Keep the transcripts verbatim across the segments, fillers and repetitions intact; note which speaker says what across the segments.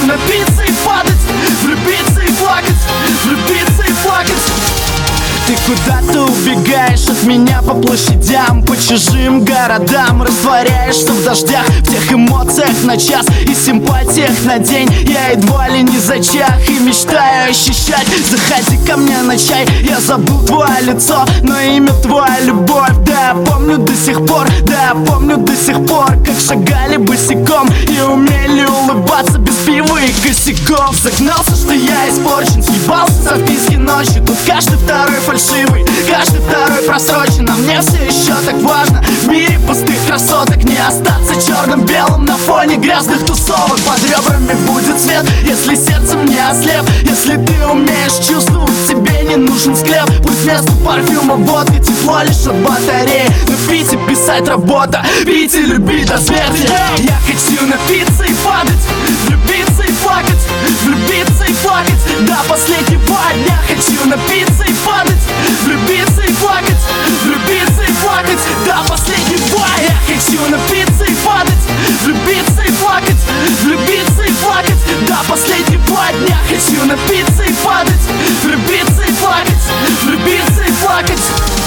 Speaker 1: напиться и падать, влюбиться и плакать, влюбиться и плакать. Ты куда-то убегаешь от меня по площадям, по чужим городам, растворяешься в дождях, в тех эмоциях на час и симпатиях на день. Я едва ли не зачах и мечтаю ощущать. Заходи ко мне на чай, я забыл твое лицо, но имя твоя любовь. Да, я помню до сих пор, да, я помню до сих пор, как шагали босиком и умели улыбаться без пива и косяков. Загнался, что я испорчен, съебался со вписки ночью. Тут каждый второй фальшивый, каждый второй просрочен. А мне все еще так важно в мире пустых красоток не остаться черным-белым на фоне грязных тусовок. Под ребрами будет свет, если сердцем не ослеп. Если ты умеешь чувствовать, тебе не нужен склеп. Пусть вместо парфюма водка, тепло лишь от батареи. Но пить и писать работа, пить и любить до смерти. Я хочу напиться и падать, влюбиться и плакать, влюбиться и плакать до последнего дня. Хочу напиться и падать, влюбиться и плакать, влюбиться и плакать до последнего. Я хочу напиться и падать, влюбиться и плакать, влюбиться и плакать до последнего дня. Хочу напиться и падать, влюбиться и плакать, влюбиться и плакать.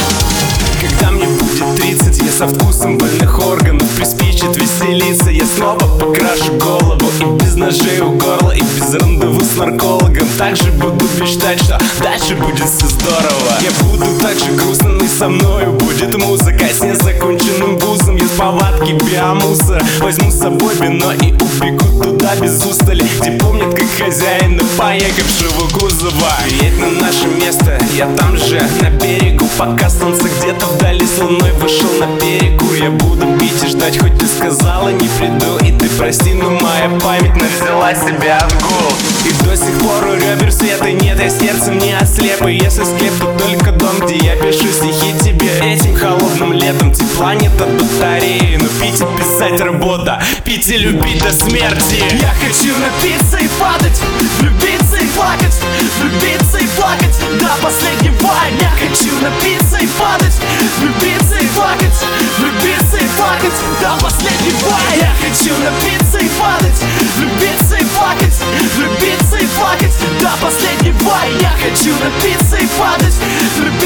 Speaker 2: Когда мне будет тридцать, я со вкусом больных органов приспичит веселиться. Я снова покрашу голову и без ножей у горла, и без рандеву с наркологом. Также буду мечтать, что дальше будет все здорово. Я буду так же грустно, но и со мною будет музыка. С незаконченным вузом я с палатки биомусора возьму с собой вино и убегу туда без устали, где помнят как хозяина поехавшего кузова. Едь на наше место, я там же на берегу, пока солнце где-то вдали с луной вышел на перекур. Я буду пить и ждать, хоть ты сказала не приду. И ты прости, но моя память навзяла себя отгул. И до сих пор у ребер света нет, я сердцем не ослеп. И если склеп, то только дом, где я пишу стихи тебе. Этим холодным летом тепла нет от батареи. Но пить и писать работа, пить и любить до смерти.
Speaker 1: Я хочу напиться и падать, влюбиться и плакать, влюбиться и плакать до последнего дня. Хочу напиться и падать, влюбиться и плакать, влюбиться и плакать до последнего. Я хочу напиться и падать, влюбиться и плакать, влюбиться и плакать до последнего. Я хочу напиться и падать, влюбиться